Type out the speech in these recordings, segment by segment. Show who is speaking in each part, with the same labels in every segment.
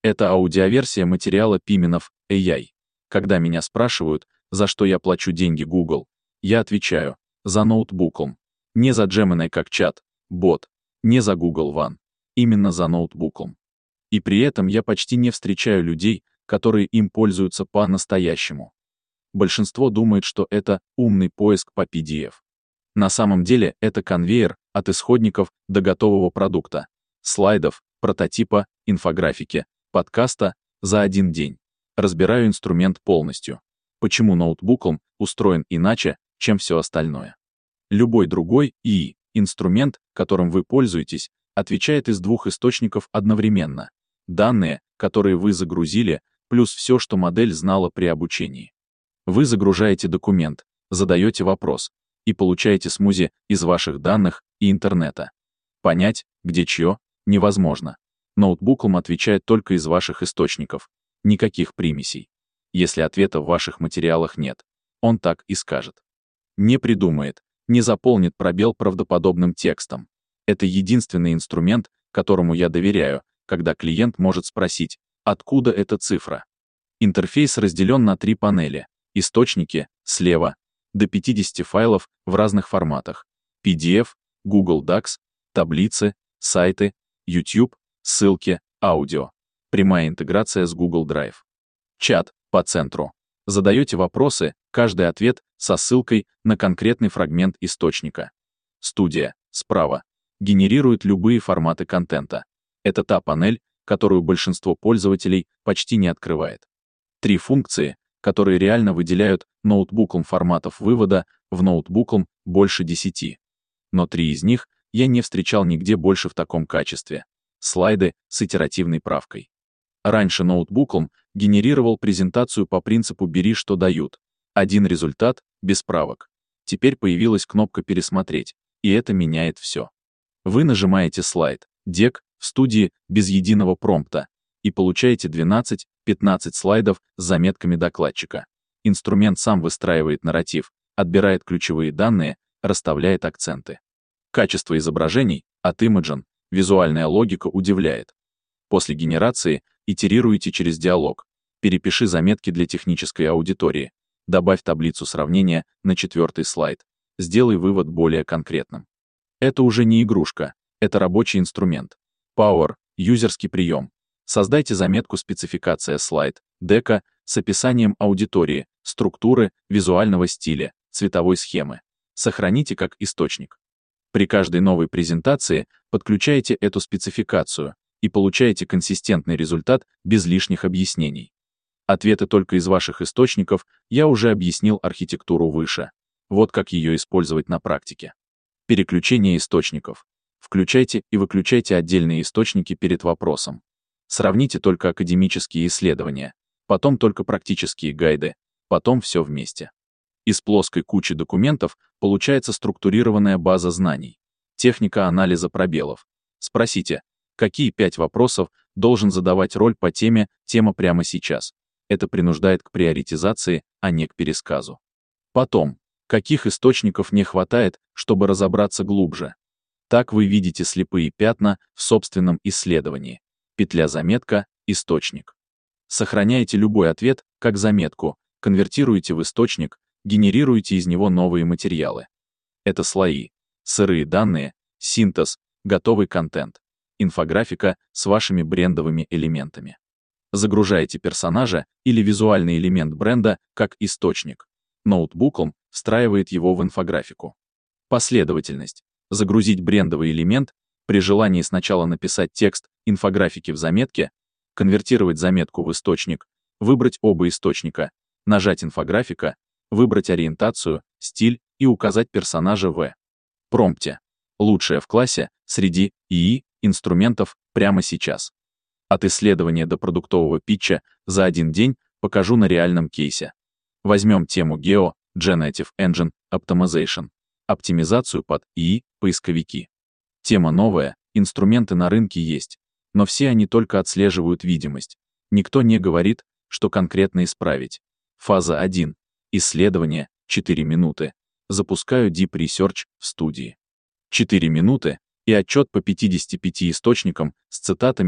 Speaker 1: Это аудиоверсия материала Пименов AI. Когда меня спрашивают, за что я плачу деньги Google, я отвечаю: за ноутбуком. Не за Gemini как чат, бот, не за Google One. Именно за ноутбуком. И при этом я почти не встречаю людей, которые им пользуются по-настоящему. Большинство думает, что это умный поиск по PDF. На самом деле это конвейер от исходников до готового продукта, слайдов, прототипа, инфографики, подкаста за один день. Разбираю инструмент полностью. Почему ноутбуком устроен иначе, чем все остальное. Любой другой ИИ, инструмент, которым вы пользуетесь, отвечает из двух источников одновременно. Данные, которые вы загрузили, плюс все, что модель знала при обучении. Вы загружаете документ, задаете вопрос и получаете смузи из ваших данных и интернета. Понять, где чье, невозможно. Ноутбуком отвечает только из ваших источников. Никаких примесей. Если ответа в ваших материалах нет, он так и скажет. Не придумает, не заполнит пробел правдоподобным текстом. Это единственный инструмент, которому я доверяю, когда клиент может спросить, откуда эта цифра. Интерфейс разделен на 3 панели. Источники, слева, до 50 файлов в разных форматах. PDF, Google Docs, таблицы, сайты, YouTube, ссылки, аудио. Прямая интеграция с Google Drive. Чат по центру. Задаете вопросы, каждый ответ со ссылкой на конкретный фрагмент источника. Студия, справа, генерирует любые форматы контента. Это та панель, которую большинство пользователей почти не открывает. 3 функции, которые реально выделяют ноутбуком форматов вывода, в ноутбуком больше 10. Но 3 из них я не встречал нигде больше в таком качестве. Слайды с итеративной правкой. Раньше ноутбуком генерировал презентацию по принципу «бери, что дают». Один результат, без правок. Теперь появилась кнопка «Пересмотреть», и это меняет все. Вы нажимаете слайд, дек, в студии без единого промпта, и получаете 12-15 слайдов с заметками докладчика. Инструмент сам выстраивает нарратив, отбирает ключевые данные, расставляет акценты. Качество изображений от Imagen, визуальная логика удивляет. После генерации итерируйте через диалог. Перепиши заметки для технической аудитории. Добавь таблицу сравнения на 4-й слайд. Сделай вывод более конкретным. Это уже не игрушка, это рабочий инструмент. Power, юзерский прием. Создайте заметку «Спецификация слайд», дека с описанием аудитории, структуры, визуального стиля, цветовой схемы. Сохраните как источник. При каждой новой презентации подключайте эту спецификацию и получаете консистентный результат без лишних объяснений. Ответы только из ваших источников, я уже объяснил архитектуру выше. Вот как ее использовать на практике. Переключение источников. Включайте и выключайте отдельные источники перед вопросом. Сравните только академические исследования, потом только практические гайды, потом все вместе. Из плоской кучи документов получается структурированная база знаний. Техника анализа пробелов. Спросите, какие 5 вопросов должен задавать роль по теме «Тема прямо сейчас». Это принуждает к приоритизации, а не к пересказу. Потом, каких источников не хватает, чтобы разобраться глубже. Так вы видите слепые пятна в собственном исследовании. Петля-заметка, источник. Сохраняйте любой ответ как заметку, конвертируете в источник, генерируете из него новые материалы. Это слои, сырые данные, синтез, готовый контент, инфографика с вашими брендовыми элементами. Загружаете персонажа или визуальный элемент бренда как источник. Ноутбуком встраивает его в инфографику. Последовательность. Загрузить брендовый элемент, при желании сначала написать текст инфографики в заметке, конвертировать заметку в источник, выбрать оба источника, нажать инфографика, выбрать ориентацию, стиль и указать персонажа в промпте. Лучшее в классе среди ИИ инструментов прямо сейчас. От исследования до продуктового питча за один день покажу на реальном кейсе. Возьмем тему GEO, Generative Engine Optimization, оптимизацию под ИИ, поисковики. Тема новая, инструменты на рынке есть, но все они только отслеживают видимость. Никто не говорит, что конкретно исправить. Фаза 1. Исследование, 4 минуты. Запускаю Deep Research в студии. 4 минуты, и отчет по 55 источникам с цитатами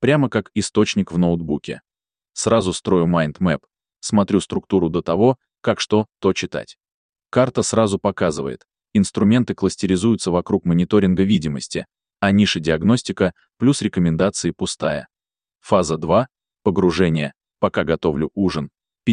Speaker 1: Прямо как источник в ноутбуке. Сразу строю mind map, смотрю структуру до того, как что-то читать. Карта сразу показывает. Инструменты кластеризуются вокруг мониторинга видимости, а ниша диагностика плюс рекомендации пустая. Фаза 2. Погружение. Пока готовлю ужин.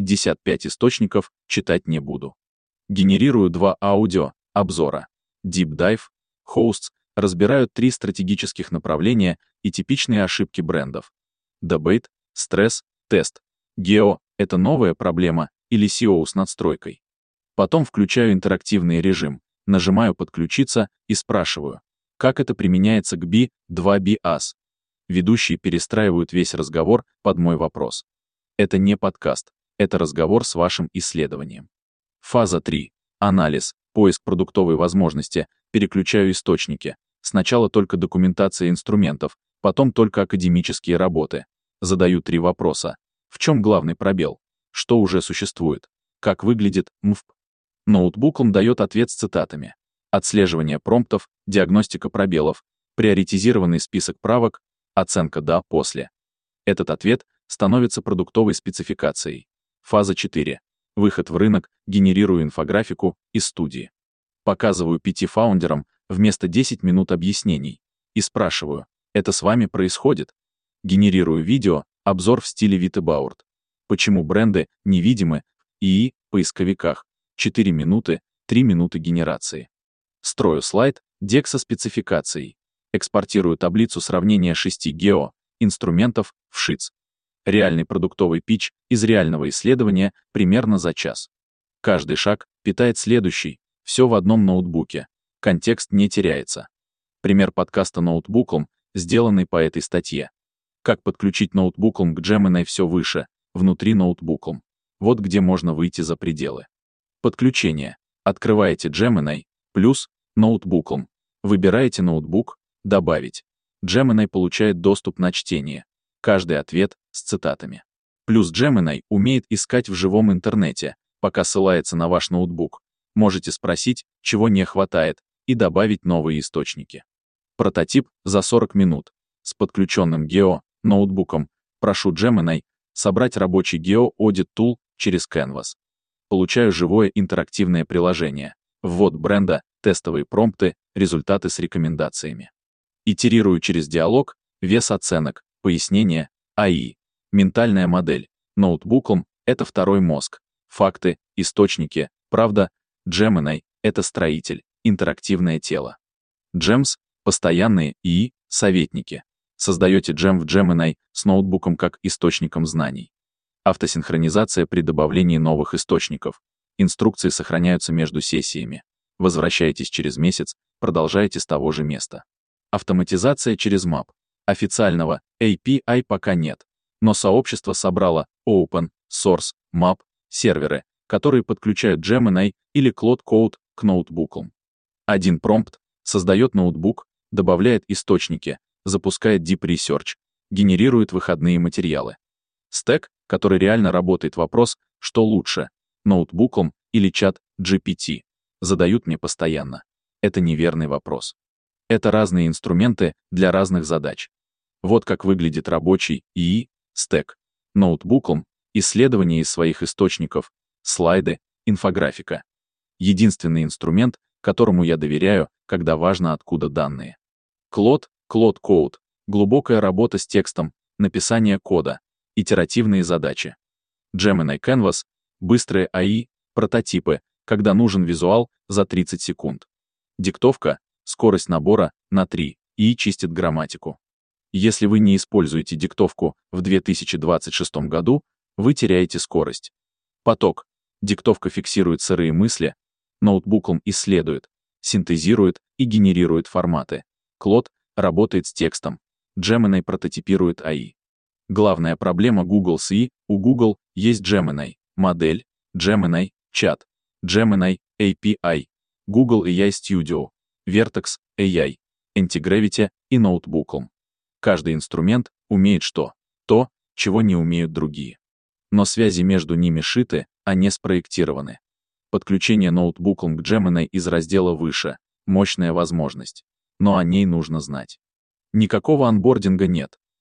Speaker 1: 55 источников, читать не буду. Генерирую 2 аудио, обзора. Deep Dive, Hosts, разбирают 3 стратегических направления и типичные ошибки брендов. Debate, стресс, тест. Geo — это новая проблема или SEO с надстройкой. Потом включаю интерактивный режим, нажимаю «Подключиться» и спрашиваю, как это применяется к B2BAS. Ведущие перестраивают весь разговор под мой вопрос. Это не подкаст, это разговор с вашим исследованием. Фаза 3. Анализ, поиск продуктовой возможности, переключаю источники. Сначала только документация инструментов, потом только академические работы. Задаю 3 вопроса. В чем главный пробел? Что уже существует? Как выглядит МФП? Ноутбуком дает ответ с цитатами. Отслеживание промптов, диагностика пробелов, приоритизированный список правок, оценка «да», «после». Этот ответ становится продуктовой спецификацией. Фаза 4. Выход в рынок, генерирую инфографику из студии. Показываю 5 фаундерам вместо 10 минут объяснений. И спрашиваю, это с вами происходит? Генерирую видео, обзор в стиле Витебаурт. Почему бренды невидимы в ИИ-поисковиках? 4 минуты, 3 минуты генерации. Строю слайд, дек со спецификацией. Экспортирую таблицу сравнения 6 гео-инструментов в ШИЦ. Реальный продуктовый питч из реального исследования примерно за час. Каждый шаг питает следующий, все в одном ноутбуке. Контекст не теряется. Пример подкаста ноутбуком, сделанный по этой статье. Как подключить ноутбуком к Gemini все выше, внутри ноутбуком. Вот где можно выйти за пределы. Подключение. Открываете Gemini, плюс, ноутбуком. Выбираете ноутбук, добавить. Gemini получает доступ на чтение. Каждый ответ с цитатами. Плюс Gemini умеет искать в живом интернете, пока ссылается на ваш ноутбук. Можете спросить, чего не хватает, и добавить новые источники. Прототип за 40 минут. С подключенным ноутбуком. Прошу Gemini собрать рабочий Audit Tool через Canvas. Получаю живое интерактивное приложение. Ввод бренда, тестовые промпты, результаты с рекомендациями. Итерирую через диалог, вес оценок, пояснение, АИ. Ментальная модель. Ноутбуком — это второй мозг. Факты, источники, правда. Gemini — это строитель, интерактивное тело. Gems — постоянные ИИ, советники. Создаете Gem в Gemini с ноутбуком как источником знаний. Автосинхронизация при добавлении новых источников. Инструкции сохраняются между сессиями. Возвращаетесь через месяц, продолжаете с того же места. Автоматизация через Map. Официального API пока нет, но сообщество собрало Open Source Map серверы, которые подключают Gemini или Claude Code к ноутбукам. Один промпт создает ноутбук, добавляет источники, запускает Deep Research, генерирует выходные материалы. Стек, который реально работает, вопрос, что лучше, ноутбуком или чат GPT, задают мне постоянно. Это неверный вопрос. Это разные инструменты для разных задач. Вот как выглядит рабочий ИИ, стек. Ноутбуком, исследование из своих источников, слайды, инфографика. Единственный инструмент, которому я доверяю, когда важно, откуда данные. Claude Code, глубокая работа с текстом, написание кода, итеративные задачи. Gemini Canvas, быстрые АИ, прототипы, когда нужен визуал за 30 секунд. Диктовка, скорость набора на 3, и чистит грамматику. Если вы не используете диктовку в 2026 году, вы теряете скорость. Поток. Диктовка фиксирует сырые мысли, ноутбуком исследует, синтезирует и генерирует форматы. Claude работает с текстом. Gemini прототипирует АИ. Главная проблема Google с ИИ: у Google есть Gemini, модель, Gemini, чат, Gemini, API, Google AI Studio, Vertex, AI, Antigravity и ноутбуком. Каждый инструмент умеет то, чего не умеют другие. Но связи между ними шиты, а не спроектированы. Подключение ноутбуком к Gemini из раздела выше — мощная возможность. Но о ней нужно знать. Никакого онбординга нет.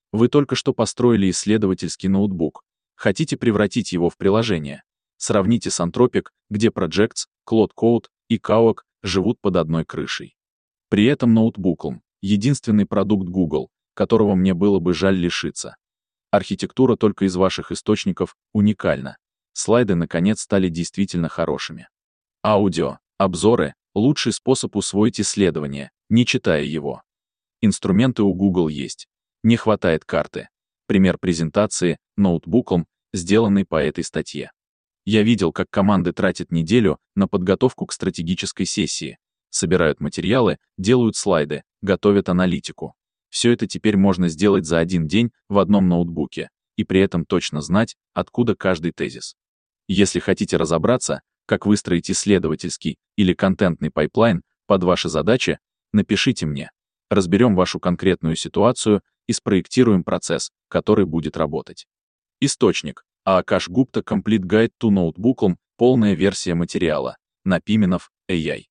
Speaker 1: Вы только что построили исследовательский ноутбук. Хотите превратить его в приложение? Сравните с Anthropic, где Projects, Claude Code и Kawak живут под одной крышей. При этом ноутбуком — единственный продукт Google, которого мне было бы жаль лишиться. Архитектура только из ваших источников уникальна. Слайды, наконец, стали действительно хорошими. Аудио, обзоры — лучший способ усвоить исследование, не читая его. Инструменты у Google есть. Не хватает карты. Пример презентации ноутбуком, сделанный по этой статье. Я видел, как команды тратят неделю на подготовку к стратегической сессии, собирают материалы, делают слайды, готовят аналитику. Все это теперь можно сделать за один день в одном ноутбуке, и при этом точно знать, откуда каждый тезис. Если хотите разобраться, как выстроить исследовательский или контентный пайплайн под ваши задачи, напишите мне. Разберем вашу конкретную ситуацию и спроектируем процесс, который будет работать. Источник. Aakash Gupta Complete Guide to Notebook, полная версия материала. На Pimenov AI.